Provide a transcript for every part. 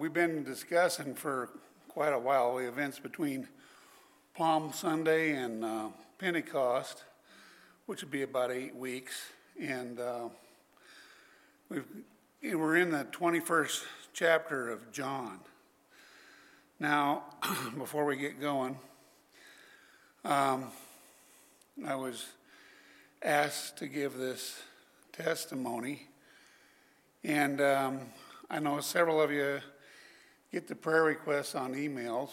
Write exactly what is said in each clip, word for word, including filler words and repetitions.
we've been discussing for quite a while the events between Palm Sunday and uh, Pentecost, which would be about eight weeks. And uh, we've, we're in the twenty-first chapter of John. Now, before we get going, um, I was asked to give this testimony. And um, I know several of you get the prayer requests on emails.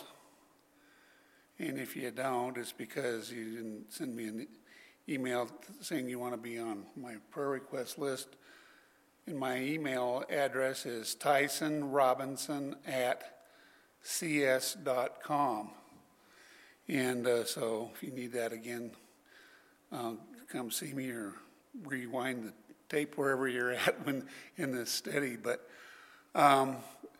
And if you don't, it's because you didn't send me an email saying you want to be on my prayer request list. And my email address is Tyson Robinson at c s dot com. And uh, so if you need that again, uh, come see me or rewind the tape wherever you're at when in this study. But um,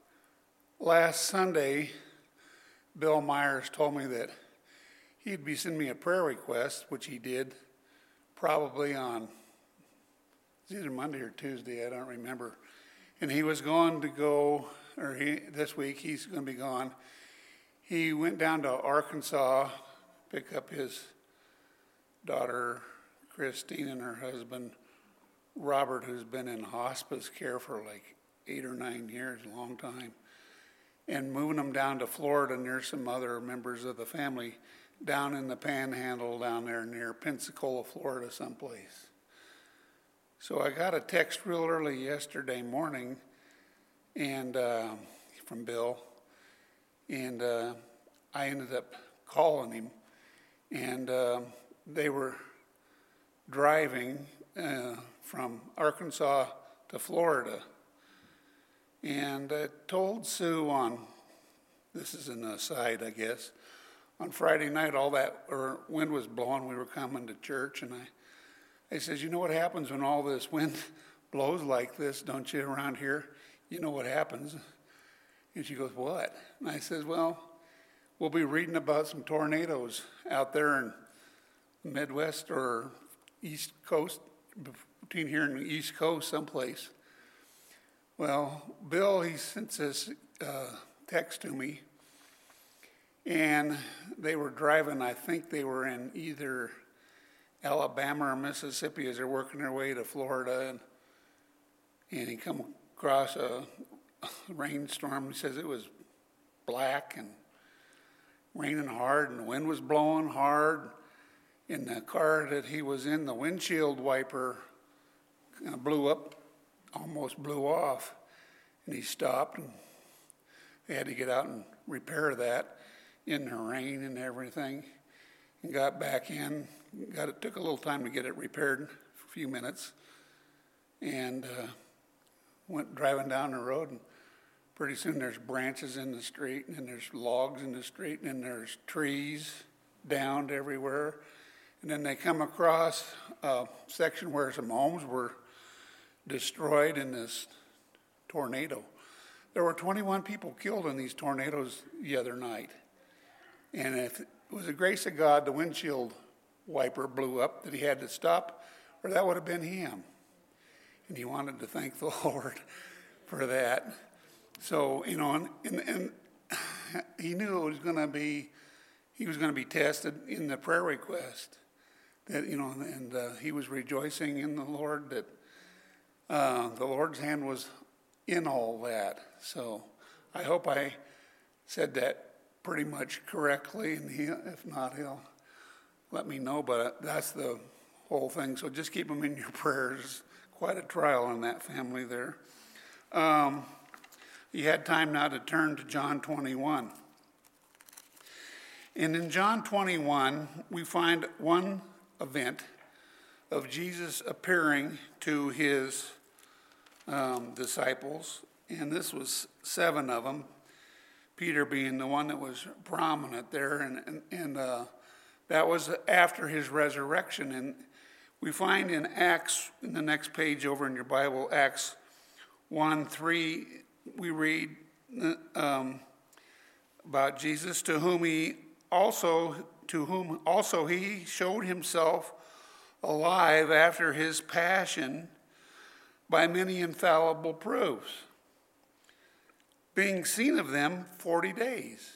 last Sunday, Bill Myers told me that he'd be sending me a prayer request, which he did probably on it's either Monday or Tuesday, I don't remember. And he was going to go, or he, this week he's going to be gone. He went down to Arkansas, pick up his daughter Christine and her husband Robert, who's been in hospice care for like eight or nine years, a long time, and moving them down to Florida near some other members of the family down in the Panhandle down there near Pensacola, Florida, someplace. So I got a text real early yesterday morning, and uh, from Bill, and uh, I ended up calling him, and uh, they were driving uh, from Arkansas to Florida. And I told Sue on, this is an aside, I guess, on Friday night, all that or wind was blowing, we were coming to church, and I, I says, you know what happens when all this wind blows like this, don't you, around here? You know what happens. And she goes, what? And I says, well, we'll be reading about some tornadoes out there in the Midwest or East Coast, between here and the East Coast someplace. Well, Bill, he sent this uh, text to me, and they were driving, I think they were in either Alabama or Mississippi as they're working their way to Florida, and, and he come across a rainstorm. He says it was black and raining hard, and the wind was blowing hard. In the car that he was in, the windshield wiper kind of blew up, almost blew off, and he stopped, and they had to get out and repair that in the rain and everything, and got back in. Got it took a little time to get it repaired, a few minutes, and uh, went driving down the road, and pretty soon there's branches in the street, and there's logs in the street, and there's trees downed everywhere. And then they come across a section where some homes were destroyed in this tornado. There were twenty-one people killed in these tornadoes the other night. And if it was the grace of God, the windshield wiper blew up that he had to stop, or that would have been him. And he wanted to thank the Lord for that. So, you know, and, and, and he knew it was going to be, he was going to be tested in the prayer request. That, you know, and uh, he was rejoicing in the Lord that uh, the Lord's hand was in all that. So I hope I said that pretty much correctly, and he, if not, he'll let me know. But that's the whole thing. So just keep him in your prayers. Quite a trial in that family there. Um, you had time now to turn to John twenty-one. And in John twenty-one, we find one event of Jesus appearing to his um, disciples, and this was seven of them, Peter being the one that was prominent there, and, and, and uh, that was after his resurrection. And we find in Acts, in the next page over in your Bible, Acts one three, we read um, about Jesus, to whom he also to whom also he showed himself alive after his passion by many infallible proofs, being seen of them forty days.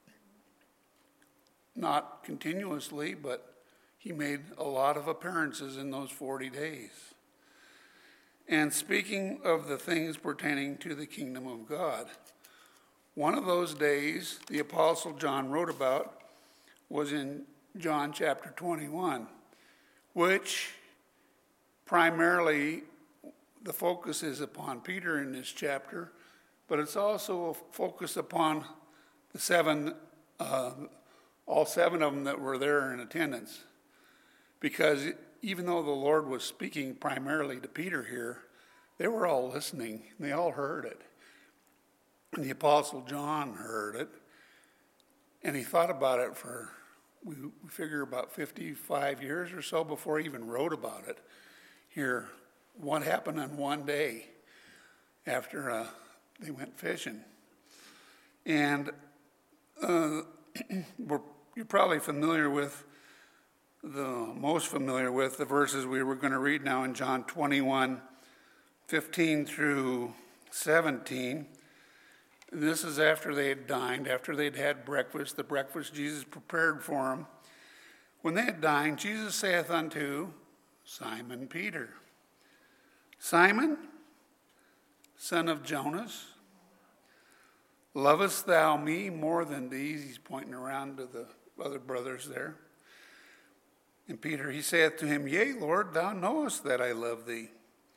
Not continuously, but he made a lot of appearances in those forty days. And speaking of the things pertaining to the kingdom of God, one of those days the Apostle John wrote about was in John chapter twenty-one, which primarily the focus is upon Peter in this chapter, but it's also focused upon the seven, uh, all seven of them that were there in attendance. Because even though the Lord was speaking primarily to Peter here, they were all listening, and they all heard it. And the Apostle John heard it, and he thought about it for, we figure, about fifty-five years or so before he even wrote about it. Here, what happened on one day after uh, they went fishing. And uh, we're, you're probably familiar with, the most familiar with the verses we were going to read now in John twenty-one, fifteen through seventeen. This is after they had dined, after they'd had breakfast, the breakfast Jesus prepared for them. When they had dined, Jesus saith unto Simon Peter, Simon, son of Jonas, lovest thou me more than these? He's pointing around to the other brothers there. And Peter, he saith to him, Yea, Lord, thou knowest that I love thee.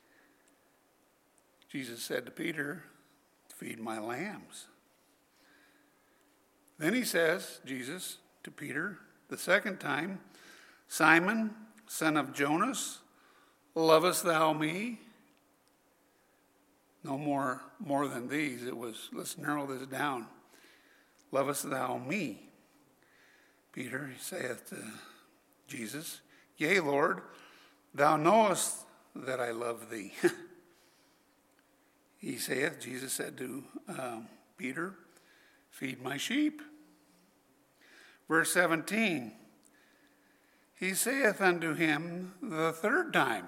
Jesus said to Peter, Feed my lambs. Then he says, Jesus, to Peter, the second time, Simon, son of Jonas, lovest thou me? No more, more than these. It was, let's narrow this down. Lovest thou me? Peter, he saith to Jesus, Yea, Lord, thou knowest that I love thee. He saith, Jesus said to um, Peter, Feed my sheep. Verse seventeen, he saith unto him the third time.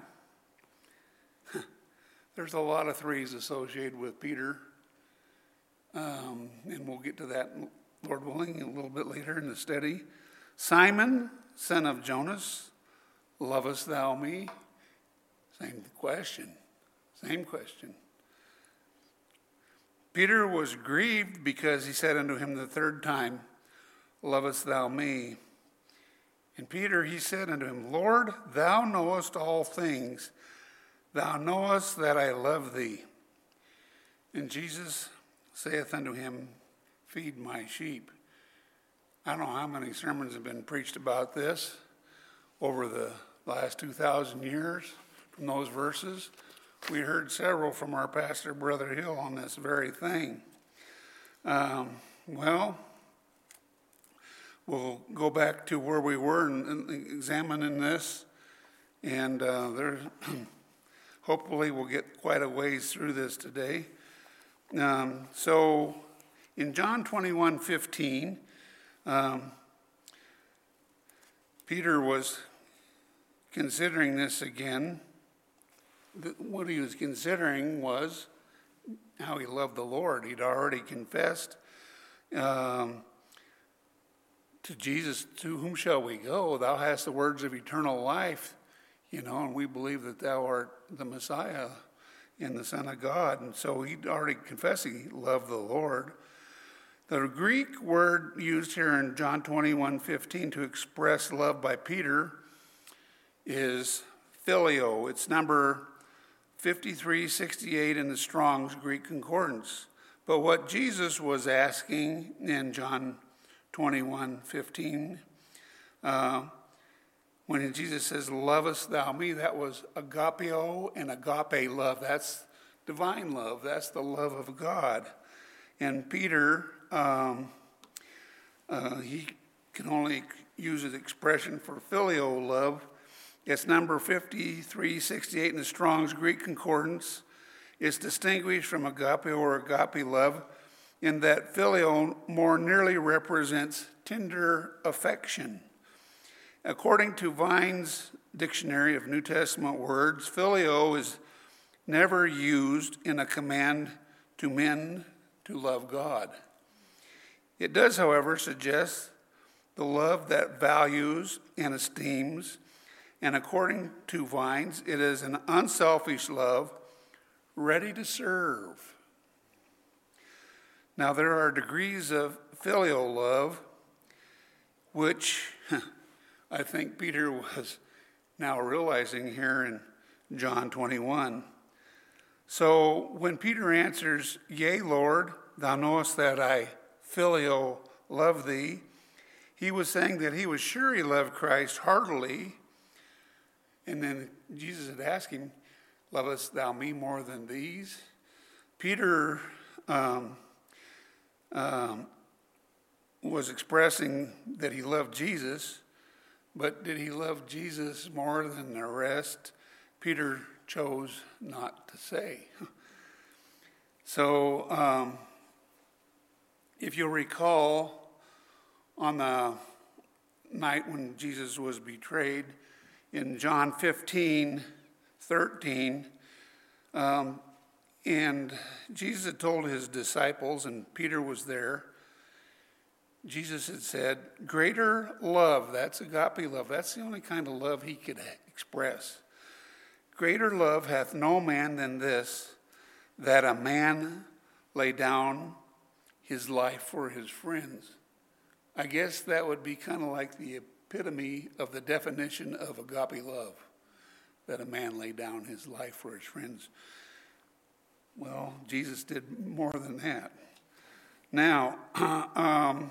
There's a lot of threes associated with Peter, um, and we'll get to that, Lord willing, a little bit later in the study. Simon, son of Jonas, lovest thou me? Same question, same question. Peter was grieved because he said unto him the third time, Lovest thou me? And Peter, he said unto him, Lord, thou knowest all things. Thou knowest that I love thee. And Jesus saith unto him, Feed my sheep. I don't know how many sermons have been preached about this over the last two thousand years from those verses. We heard several from our pastor, Brother Hill, on this very thing. Um, well, we'll go back to where we were and, and examining this, and uh, there, hopefully we'll get quite a ways through this today. Um, so, in John twenty-one fifteen, um, Peter was considering this again. What he was considering was how he loved the Lord. He'd already confessed um, to Jesus, to whom shall we go? Thou hast the words of eternal life, you know, and we believe that thou art the Messiah and the Son of God. And so he'd already confessed he loved the Lord. The Greek word used here in John twenty-one fifteen to express love by Peter is phileo. It's number fifty-three sixty-eight in the Strong's Greek Concordance. But what Jesus was asking in John twenty-one fifteen, uh, when Jesus says, Lovest thou me, that was agapeo and agape love. That's divine love. That's the love of God. And Peter, um, uh, he can only use his expression for filial love. It's number fifty-three sixty-eight in the Strong's Greek Concordance. It's distinguished from agape or agape love in that filial more nearly represents tender affection. According to Vine's Dictionary of New Testament Words, filio is never used in a command to men to love God. It does, however, suggest the love that values and esteems, and according to Vines, it is an unselfish love ready to serve. Now, there are degrees of filial love, which I think Peter was now realizing here in John twenty-one. So when Peter answers, "Yea, Lord, thou knowest that I filial love thee," he was saying that he was sure he loved Christ heartily. And then Jesus had asked him, "Lovest thou me more than these?" Peter um, um, was expressing that he loved Jesus, but did he love Jesus more than the rest? Peter chose not to say. So, um, if you'll recall, on the night when Jesus was betrayed, in John fifteen, thirteen, um, and Jesus had told his disciples, and Peter was there, Jesus had said, "Greater love," that's agape love, that's the only kind of love he could express. "Greater love hath no man than this, that a man lay down his life for his friends." I guess that would be kind of like the epitome of the definition of agape love, that a man lay down his life for his friends. Well, Jesus did more than that. Now, um,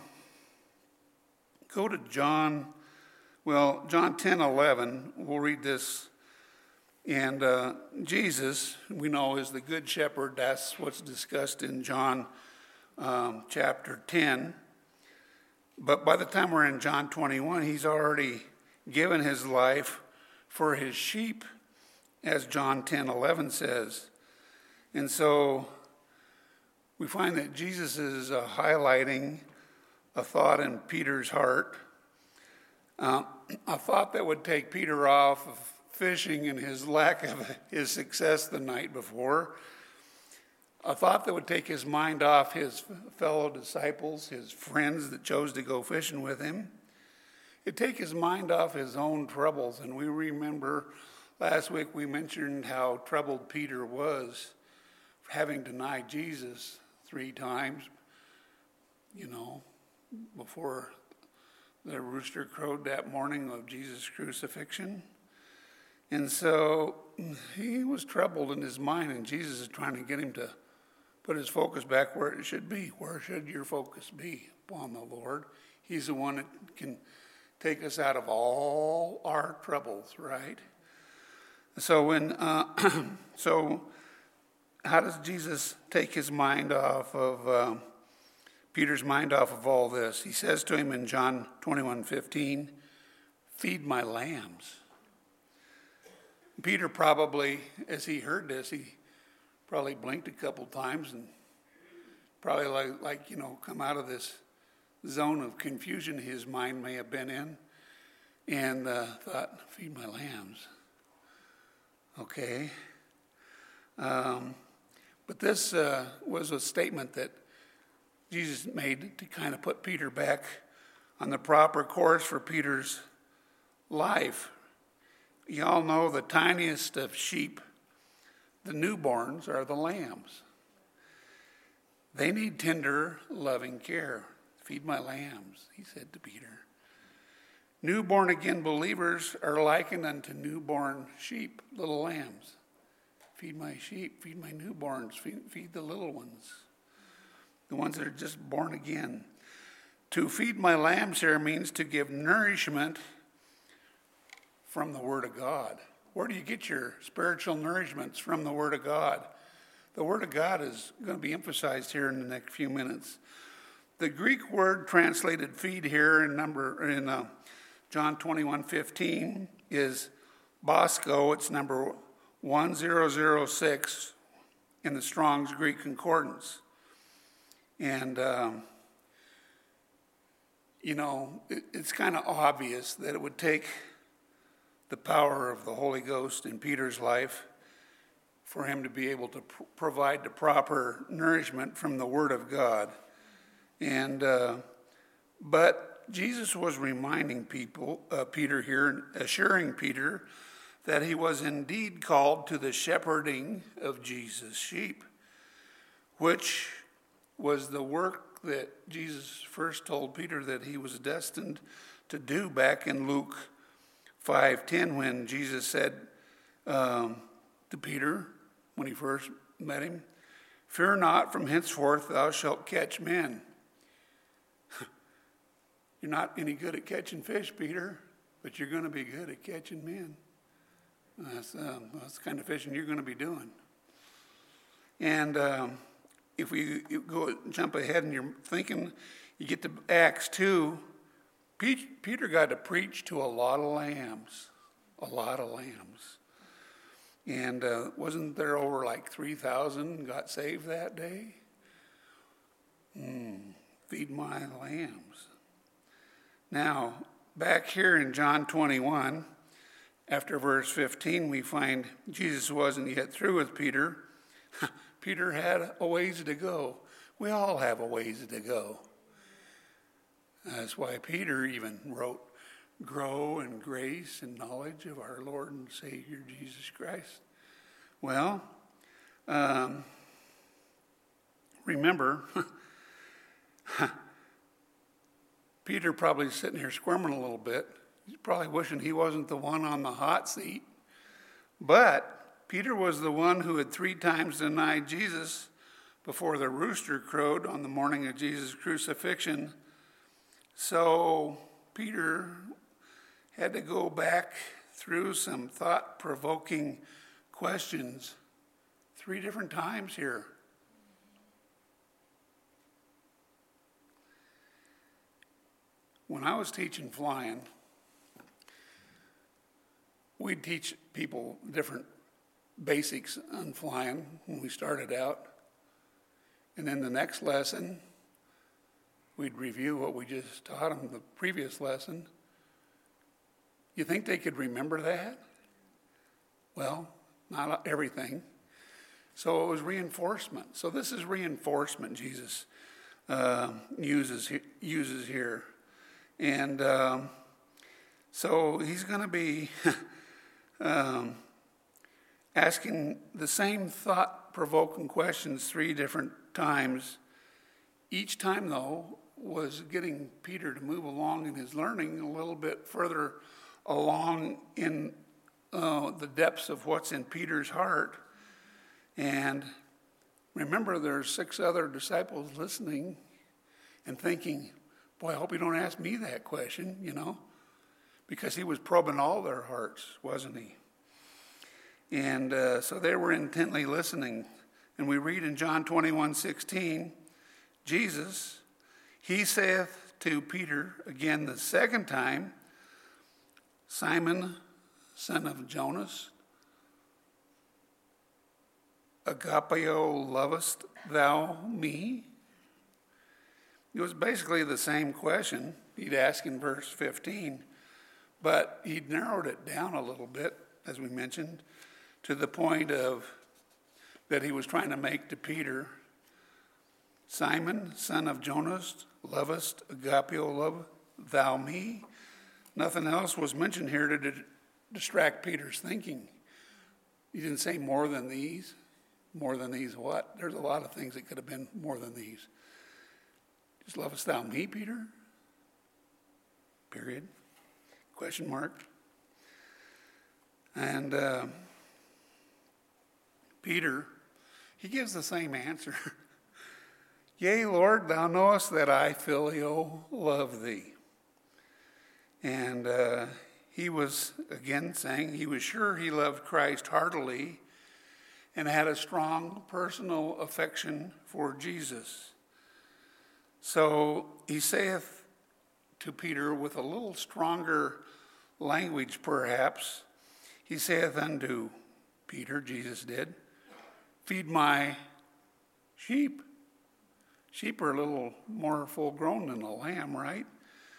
go to John, well, John ten eleven. We'll read this. And uh, Jesus, we know, is the good shepherd. That's what's discussed in John um, chapter ten. But by the time we're in John twenty-one, he's already given his life for his sheep, as John ten eleven says. And so we find that Jesus is uh, highlighting a thought in Peter's heart, uh, a thought that would take Peter off of fishing and his lack of his success the night before, a thought that would take his mind off his fellow disciples, his friends that chose to go fishing with him. It'd take his mind off his own troubles. And we remember last week we mentioned how troubled Peter was, having denied Jesus three times, you know, before the rooster crowed that morning of Jesus' crucifixion. And so he was troubled in his mind, and Jesus is trying to get him to put his focus back where it should be. Where should your focus be? Upon the Lord. He's the one that can take us out of all our troubles, right? So when, uh, so how does Jesus take his mind off of, uh, Peter's mind off of all this? He says to him in John twenty-one fifteen, "Feed my lambs." Peter probably, as he heard this, he probably blinked a couple times and probably like, like, you know, come out of this zone of confusion his mind may have been in, and uh, thought, "Feed my lambs." Okay. Um, but this uh, was a statement that Jesus made to kind of put Peter back on the proper course for Peter's life. You all know the tiniest of sheep, the newborns, are the lambs. They need tender, loving care. "Feed my lambs," he said to Peter. Newborn again believers are likened unto newborn sheep, little lambs. Feed my sheep, feed my newborns, feed, feed the little ones, the ones that are just born again. To feed my lambs here means to give nourishment from the Word of God. Where do you get your spiritual nourishments? From the Word of God. The Word of God is going to be emphasized here in the next few minutes. The Greek word translated "feed" here in number in uh, John twenty-one fifteen is bosco. It's number one thousand six in the Strong's Greek Concordance. And, um, you know, it, it's kind of obvious that it would take the power of the Holy Ghost in Peter's life for him to be able to pr- provide the proper nourishment from the Word of God. And uh, but Jesus was reminding people, uh, Peter here, assuring Peter that he was indeed called to the shepherding of Jesus' sheep, which was the work that Jesus first told Peter that he was destined to do back in Luke five ten, when Jesus said um, to Peter, when he first met him, "Fear not, from henceforth thou shalt catch men." You're not any good at catching fish, Peter, but you're going to be good at catching men. That's, um, that's the kind of fishing you're going to be doing. And um, if we go jump ahead and you're thinking, you get to Acts two, Peter got to preach to a lot of lambs, a lot of lambs. And uh, wasn't there over like three thousand got saved that day? Mm, feed my lambs. Now, back here in John twenty-one, after verse fifteen, we find Jesus wasn't yet through with Peter. Peter had a ways to go. We all have a ways to go. That's why Peter even wrote, "Grow in grace and knowledge of our Lord and Savior Jesus Christ." Well, um, remember, Peter probably sitting here squirming a little bit. He's probably wishing he wasn't the one on the hot seat. But Peter was the one who had three times denied Jesus before the rooster crowed on the morning of Jesus' crucifixion. So Peter had to go back through some thought-provoking questions three different times here. When I was teaching flying, we'd teach people different basics on flying when we started out. And then the next lesson, we'd review what we just taught them the previous lesson. You think they could remember that? Well, not everything. So it was reinforcement. So this is reinforcement Jesus uh, uses uses here. And um, so he's going to be um, asking the same thought-provoking questions three different times. Each time, though, was getting Peter to move along in his learning a little bit further along in uh, the depths of what's in Peter's heart. And remember, there's six other disciples listening and thinking, boy, I hope you don't ask me that question, you know, because he was probing all their hearts, wasn't he? And uh, so they were intently listening. And we read in John twenty-one sixteen, Jesus, he saith to Peter again the second time, "Simon, son of Jonas, agapeo lovest thou me?" It was basically the same question he'd ask in verse fifteen, but he'd narrowed it down a little bit, as we mentioned, to the point of that he was trying to make to Peter. "Simon, son of Jonas, lovest agapeo love thou me?" Nothing else was mentioned here to d- distract Peter's thinking. He didn't say more than these. More than these what? There's a lot of things that could have been more than these. Just lovest thou me, Peter? Period. Question mark. And uh, Peter, he gives the same answer. "Yea, Lord, thou knowest that I phileo love thee." And uh, he was, again, saying he was sure he loved Christ heartily and had a strong personal affection for Jesus. So he saith to Peter with a little stronger language, perhaps, he saith unto Peter, Jesus did, "Feed my sheep." Sheep are a little more full grown than a lamb, right?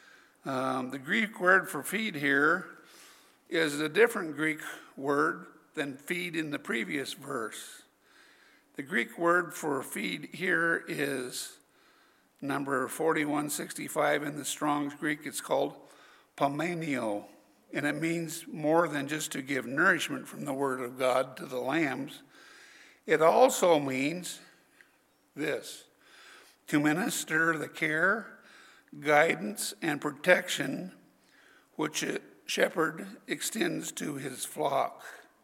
Um, the Greek word for feed here is a different Greek word than feed in the previous verse. The Greek word for feed here is number forty-one sixty-five in the Strong's Greek. It's called pomenio, and it means more than just to give nourishment from the word of God to the lambs. It also means this: to minister the care, guidance, and protection which a shepherd extends to his flock.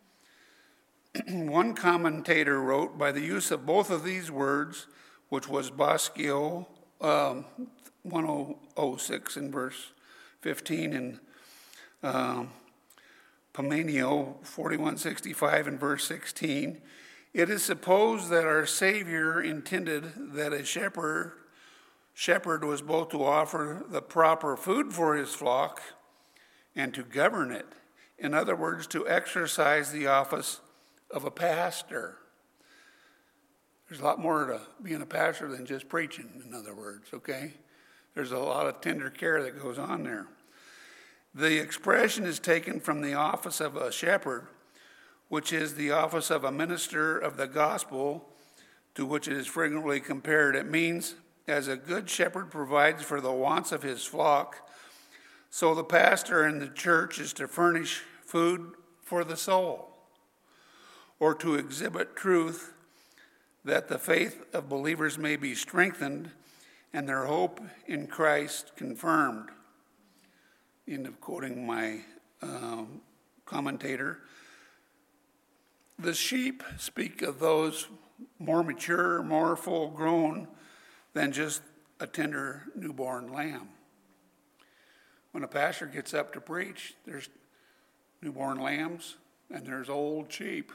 One commentator wrote, by the use of both of these words, which was Baschio um, one oh six in verse fifteen, and um, Pomenio forty-one sixty-five in verse sixteen, it is supposed that our Savior intended that a shepherd shepherd was both to offer the proper food for his flock and to govern it. In other words, to exercise the office of a pastor. There's a lot more to being a pastor than just preaching, in other words, okay? There's a lot of tender care that goes on there. The expression is taken from the office of a shepherd, which is the office of a minister of the gospel, to which it is frequently compared. It means, as a good shepherd provides for the wants of his flock, so the pastor in the church is to furnish food for the soul, or to exhibit truth that the faith of believers may be strengthened and their hope in Christ confirmed. End of quoting my um, commentator. The sheep speak of those more mature, more full grown than just a tender newborn lamb. When a pastor gets up to preach, there's newborn lambs and there's old sheep.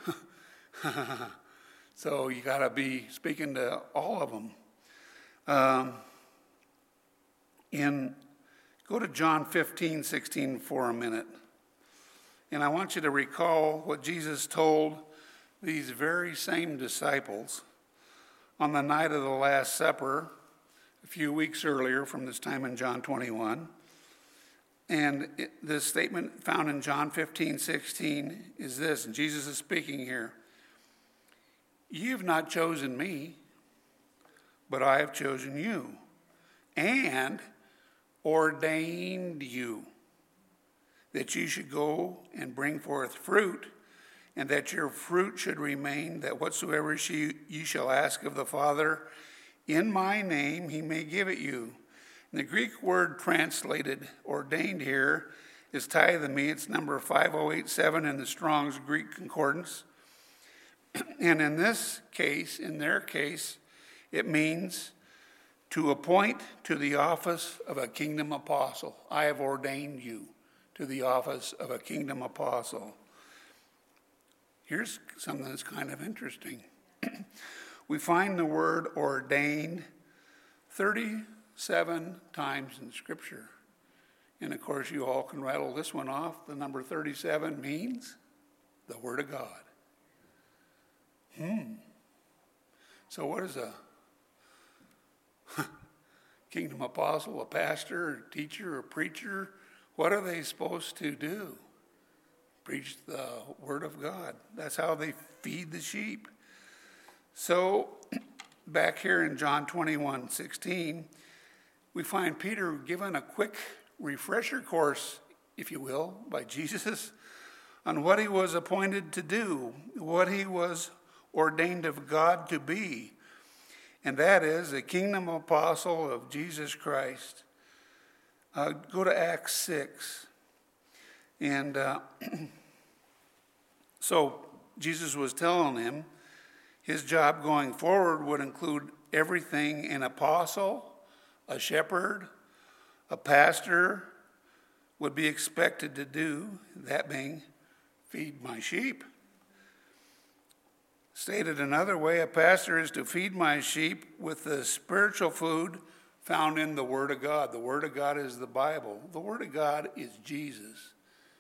So you got to be speaking to all of them. Um, in go to John fifteen sixteen for a minute. And I want you to recall what Jesus told these very same disciples on the night of the Last Supper a few weeks earlier from this time in John twenty-one. And it, this statement found in John fifteen sixteen is this, and Jesus is speaking here. You have not chosen me, but I have chosen you and ordained you that you should go and bring forth fruit, and that your fruit should remain, that whatsoever she, you shall ask of the Father in my name, he may give it you. And the Greek word translated ordained here is tithemi. It's number five oh eight seven in the Strong's Greek Concordance. And in this case, in their case, it means to appoint to the office of a kingdom apostle. I have ordained you to the office of a kingdom apostle. Here's something that's kind of interesting. We find the word ordained thirty-seven times in Scripture. And of course, you all can rattle this one off. The number thirty-seven means the Word of God. Hmm. So what is a kingdom apostle, a pastor, a teacher, a preacher? What are they supposed to do? Preach the Word of God. That's how they feed the sheep. So back here in John twenty-one sixteen, we find Peter given a quick refresher course, if you will, by Jesus on what he was appointed to do, what he was ordained of God to be, and that is a kingdom apostle of Jesus Christ. Uh, go to Acts six. And uh, so Jesus was telling him his job going forward would include everything an apostle, a shepherd, a pastor would be expected to do, that being feed my sheep. Stated another way, a pastor is to feed my sheep with the spiritual food found in the Word of God. The Word of God is the Bible. The Word of God is Jesus.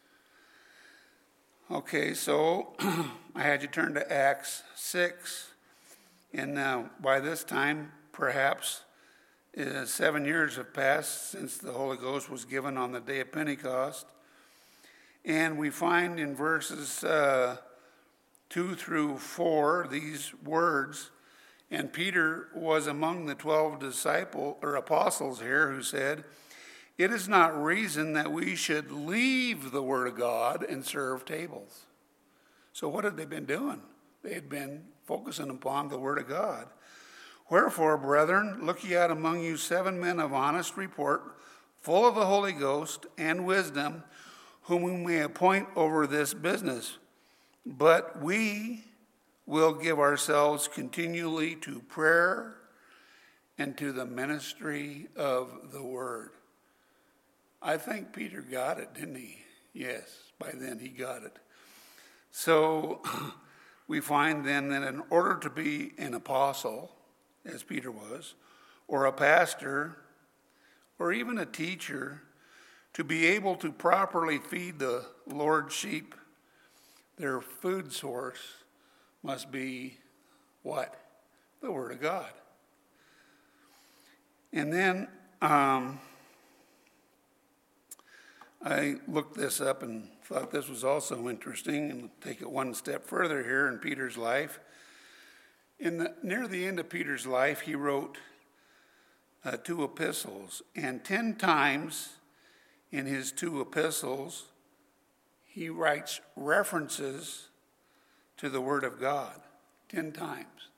Okay, so I had you turn to Acts six. And uh, by this time, perhaps, uh, seven years have passed since the Holy Ghost was given on the day of Pentecost. And we find in verses... Uh, two through four, these words, and Peter was among the twelve disciples or apostles here who said, "It is not reason that we should leave the word of God and serve tables." So what had they been doing? They had been focusing upon the word of God. "Wherefore, brethren, look ye out among you seven men of honest report, full of the Holy Ghost and wisdom, whom we may appoint over this business. But we will give ourselves continually to prayer and to the ministry of the word." I think Peter got it, didn't he? Yes, by then he got it. So we find then that in order to be an apostle, as Peter was, or a pastor, or even a teacher, to be able to properly feed the Lord's sheep, their food source must be what? The Word of God. And then um, I looked this up and thought this was also interesting, and take it one step further here in Peter's life. In the, near the end of Peter's life, he wrote uh, two epistles, and ten times in his two epistles, he writes references to the Word of God. Ten times.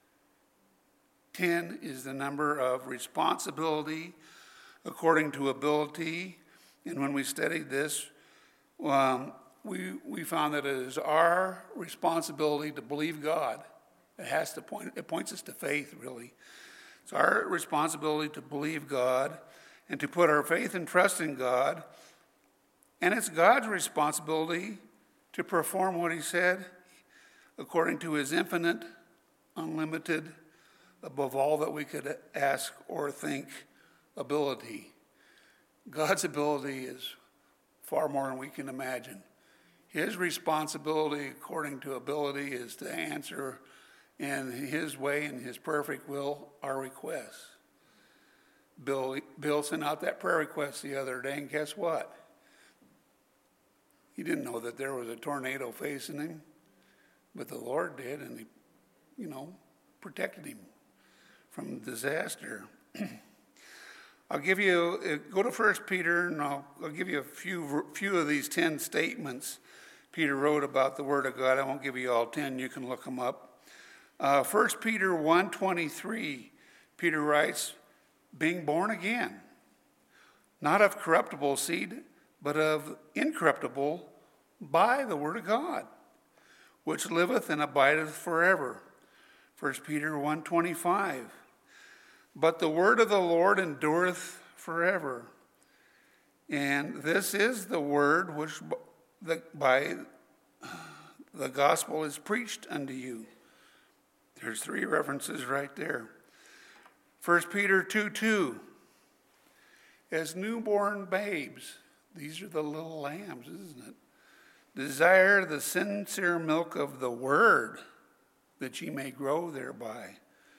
Ten is the number of responsibility according to ability. And when we studied this, um, we we found that it is our responsibility to believe God. It has to point. It points us to faith, really. It's our responsibility to believe God and to put our faith and trust in God. And it's God's responsibility to perform what He said according to His infinite, unlimited, above all that we could ask or think, ability. God's ability is far more than we can imagine. His responsibility, according to ability, is to answer in His way and His perfect will our requests. Bill, Bill sent out that prayer request the other day, and guess what? He didn't know that there was a tornado facing him, but the Lord did, and He, you know, protected him from disaster. I'll give you, go to First Peter, and I'll, I'll give you a few few of these ten statements Peter wrote about the Word of God. I won't give you all ten. You can look them up. Uh, First Peter one twenty-three, Peter writes, "Being born again, not of corruptible seed, but of incorruptible, by the Word of God, which liveth and abideth forever." First Peter one twenty-five, "But the word of the Lord endureth forever. And this is the word which by the gospel is preached unto you." There's three references right there. First Peter two two, "As newborn babes," these are the little lambs, isn't it? "Desire the sincere milk of the word, that ye may grow thereby."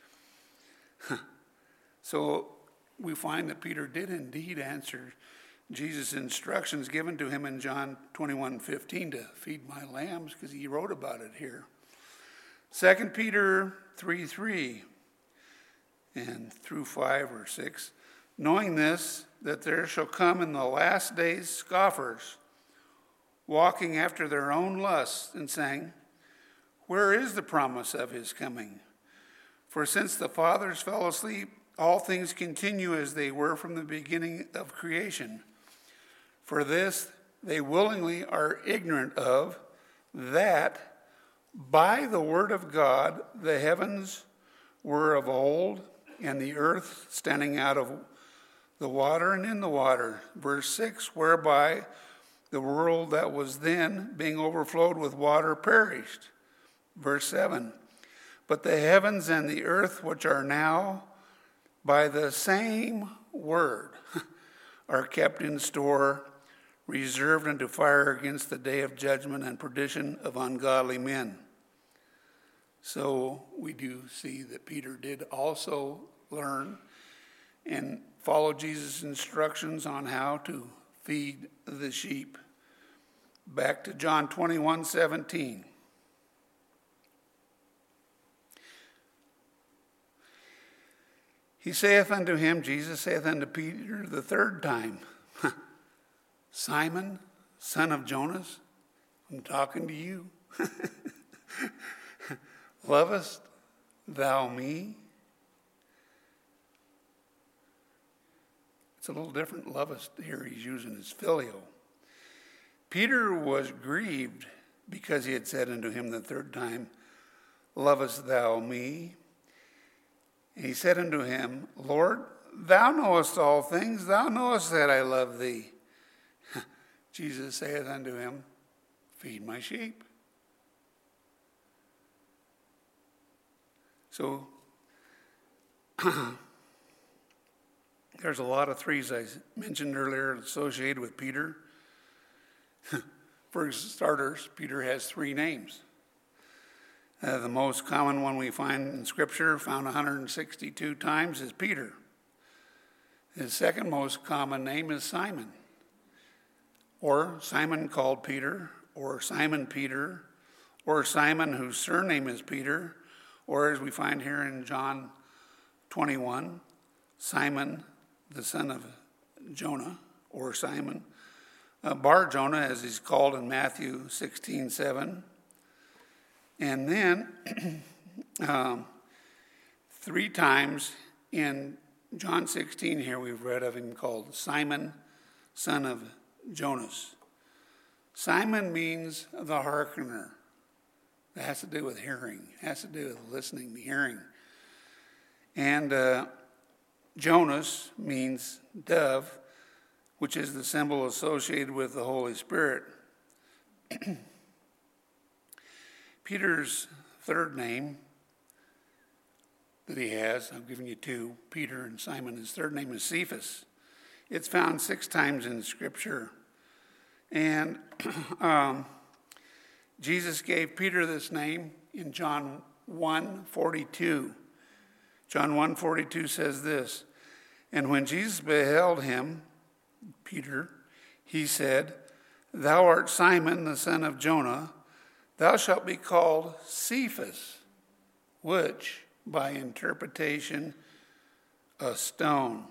So we find that Peter did indeed answer Jesus' instructions given to him in John twenty-one fifteen to feed my lambs, because he wrote about it here. Second Peter three three and through five or six, "Knowing this, that there shall come in the last days scoffers, walking after their own lusts, and saying, Where is the promise of his coming? For since the fathers fell asleep, all things continue as they were from the beginning of creation. For this they willingly are ignorant of, that by the word of God the heavens were of old, and the earth standing out of the water and in the water." Verse six, "Whereby the world that was then, being overflowed with water, perished." Verse seven, "But the heavens and the earth which are now, by the same word, are kept in store, reserved unto fire against the day of judgment and perdition of ungodly men." So we do see that Peter did also learn and follow Jesus' instructions on how to feed the sheep. Back to John twenty-one seventeen. He saith unto him, Jesus saith unto Peter the third time, Simon, son of Jonas, I'm talking to you. Lovest thou me? It's a little different. Lovest here he's using his filial. Peter was grieved because he had said unto him the third time, Lovest thou me? And he said unto him, Lord, thou knowest all things. Thou knowest that I love thee. Jesus saith unto him, Feed my sheep. So, there's a lot of threes I mentioned earlier associated with Peter. For starters, Peter has three names. Uh, the most common one we find in Scripture, found one hundred sixty-two times, is Peter. His second most common name is Simon, or Simon called Peter, or Simon Peter, or Simon whose surname is Peter, or as we find here in John twenty-one, Simon, the son of Jonah, or Simon uh, Bar Jonah, as he's called in Matthew sixteen seven. And then um, three times in John sixteen here we've read of him called Simon, son of Jonas. Simon means the hearkener. That has to do with hearing. It has to do with listening, hearing. And uh, Jonas means dove, which is the symbol associated with the Holy Spirit. Peter's third name that he has, I've given you two, Peter and Simon. His third name is Cephas. It's found six times in Scripture. And um, Jesus gave Peter this name in John one forty-two. John one forty-two says this, And when Jesus beheld him, Peter, he said, Thou art Simon, the son of Jonah. Thou shalt be called Cephas, which, by interpretation, a stone.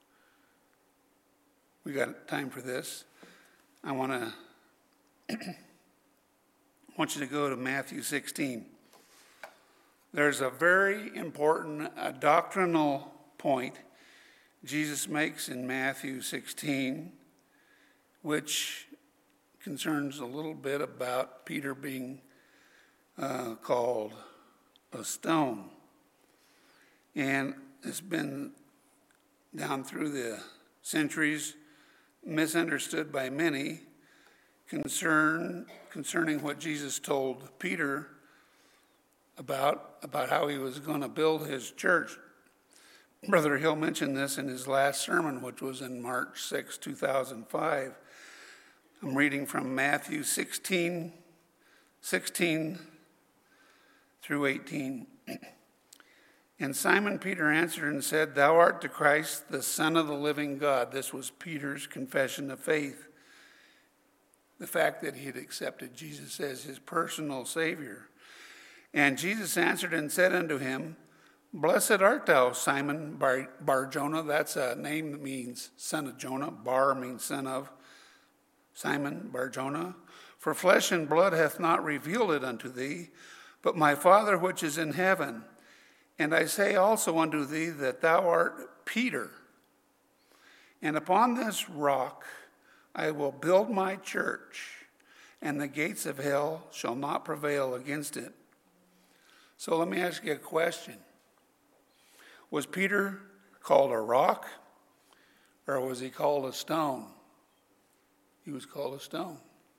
We got time for this. I want to want you to go to Matthew sixteen. There's a very important a doctrinal point Jesus makes in Matthew sixteen, which concerns a little bit about Peter being uh, called a stone. And it's been down through the centuries misunderstood by many concern, concerning what Jesus told Peter about, about how he was going to build his church. Brother Hill mentioned this in his last sermon, which was in March sixth, two thousand five. I'm reading from Matthew sixteen, sixteen through eighteen. And Simon Peter answered and said, Thou art the Christ, the Son of the living God. This was Peter's confession of faith. The fact that he had accepted Jesus as his personal Savior. And Jesus answered and said unto him, Blessed art thou, Simon Bar, Bar Jonah. That's a name that means son of Jonah. Bar means son of. Simon Bar Jonah. For flesh and blood hath not revealed it unto thee, but my Father which is in heaven. And I say also unto thee that thou art Peter, and upon this rock I will build my church, and the gates of hell shall not prevail against it. So let me ask you a question. Was Peter called a rock, or was he called a stone? He was called a stone.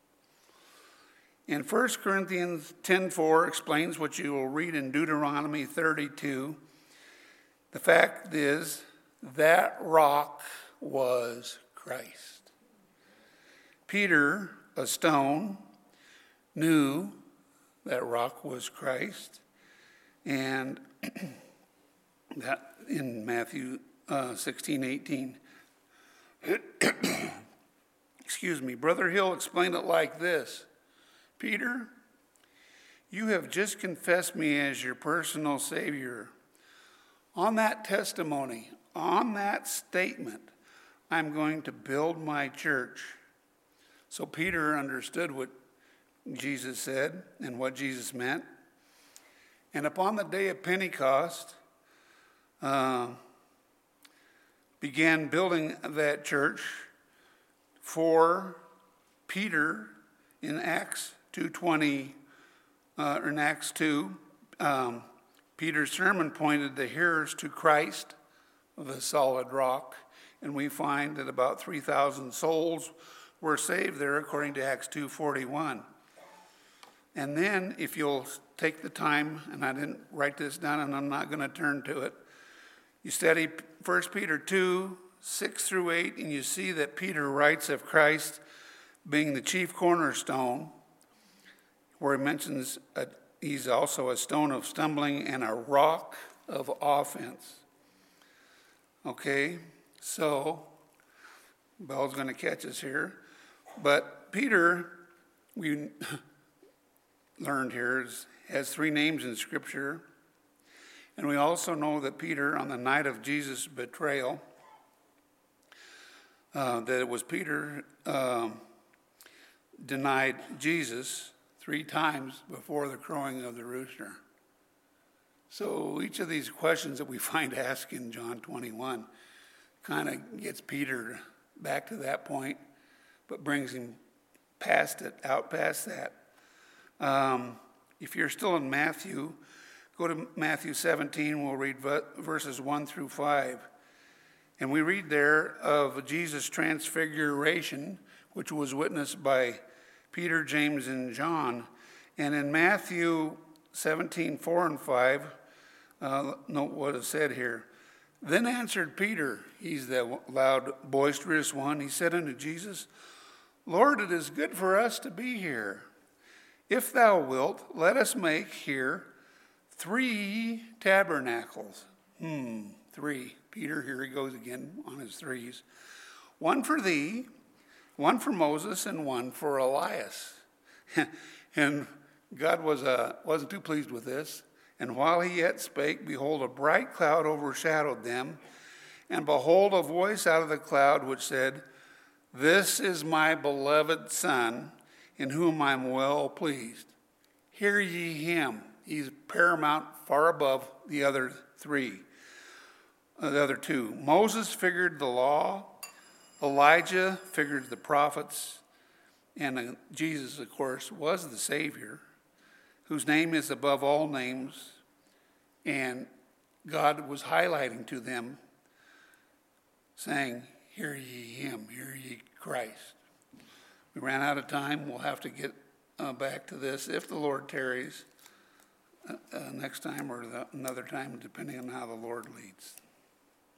In First Corinthians ten four explains what you will read in Deuteronomy thirty-two. The fact is, that rock was Christ. Peter, a stone, knew that rock was Christ. And that in Matthew uh, sixteen eighteen. Excuse me. Brother Hill explained it like this. Peter, you have just confessed me as your personal Savior. On that testimony, on that statement, I'm going to build my church. So Peter understood what Jesus said and what Jesus meant. And upon the day of Pentecost, uh, began building that church for Peter in Acts two twenty, uh, or in Acts two. Um, Peter's sermon pointed the hearers to Christ, the solid rock, and we find that about three thousand souls were saved there according to Acts two forty-one. And then if you'll take the time, and I didn't write this down and I'm not going to turn to it, you study First Peter two, six through eight, and you see that Peter writes of Christ being the chief cornerstone, where he mentions a, he's also a stone of stumbling and a rock of offense. Okay, so Bell's going to catch us here. But Peter, we learned here, is, has three names in Scripture. And we also know that Peter, on the night of Jesus' betrayal, uh, that it was Peter uh, denied Jesus three times before the crowing of the rooster. So each of these questions that we find asked in John twenty-one kind of gets Peter back to that point, but brings him past it, out past that. Um, if you're still in Matthew, go to Matthew seventeen. We'll read verses one through five. And we read there of Jesus' transfiguration, which was witnessed by Peter, James, and John. And in Matthew seventeen, four and five, uh, note what is said here. Then answered Peter, he's the loud, boisterous one, he said unto Jesus, Lord, it is good for us to be here. If thou wilt, let us make here three tabernacles. Hmm, three. Peter, here he goes again on his threes. One for thee, one for Moses, and one for Elias. And God was, uh, wasn't too pleased with this. And while he yet spake, behold, a bright cloud overshadowed them. And behold, a voice out of the cloud which said, This is my beloved Son, in whom I am well pleased. Hear ye him. He's paramount, far above the other three, uh, the other two. Moses figured the law. Elijah figured the prophets. And uh, Jesus, of course, was the Savior, whose name is above all names. And God was highlighting to them, saying, Hear ye him, hear ye Christ. We ran out of time. We'll have to get uh, back to this if the Lord tarries uh, uh, next time or the, another time, depending on how the Lord leads.